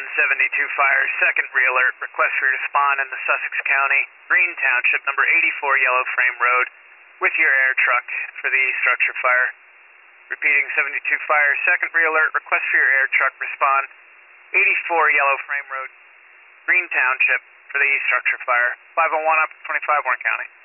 72 Fire, second re-alert. Request for you to spawn in the Sussex County, Green Township, number 84 Yellow Frame Road, with your air truck for the structure fire. Repeating 72 Fire, second re-alert. Request for your air truck, respond 84 Yellow Frame Road, Green Township, for the structure fire. 501 up, 25 Warren County.